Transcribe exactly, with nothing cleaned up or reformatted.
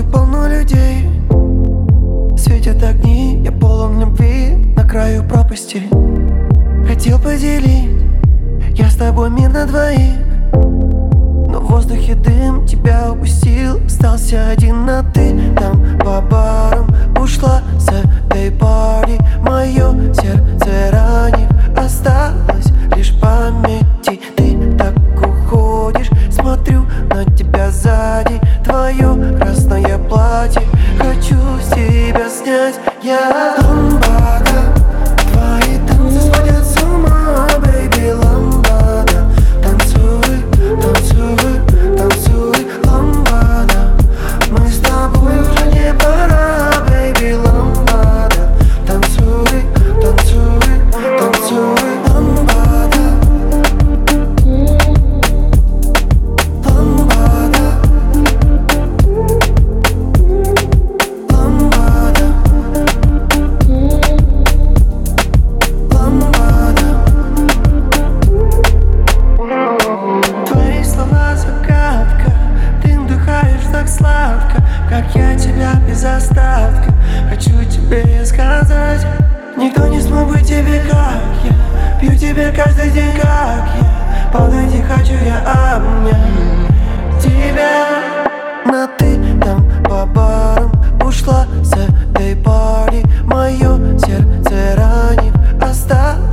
городе полно людей, светят огни, я полон любви на краю пропасти. Хотел поделить я с тобой мир на двоих, но в воздухе дым тебя упустил. Остался один на ты, там по барам ушла с этой пари. Мое сердце ранив, осталось лишь памяти. Ты так уходишь, смотрю на тебя сзади. Твое красное платье хочу с тебя снять. Я ламбада, твои танцы сводят с ума, бэйби, ламбада. Танцуй, танцуй, танцуй, ламбада. Мы с тобой уже не пора, бэйби, ламбада. Танцуй, танцуй, танцуй, ламбада. Ламбада, ламбада, ламбада. Твои слова загадка, ты вдыхаешь так сладко, как я тебя без остатка хочу тебе сказать. Никто не смог быть тебе, как я. Пью тебе каждый день, как я. Подойди, хочу я обнять тебя. На ты там по барам ушла с этой пари. Мое сердце ранив, осталось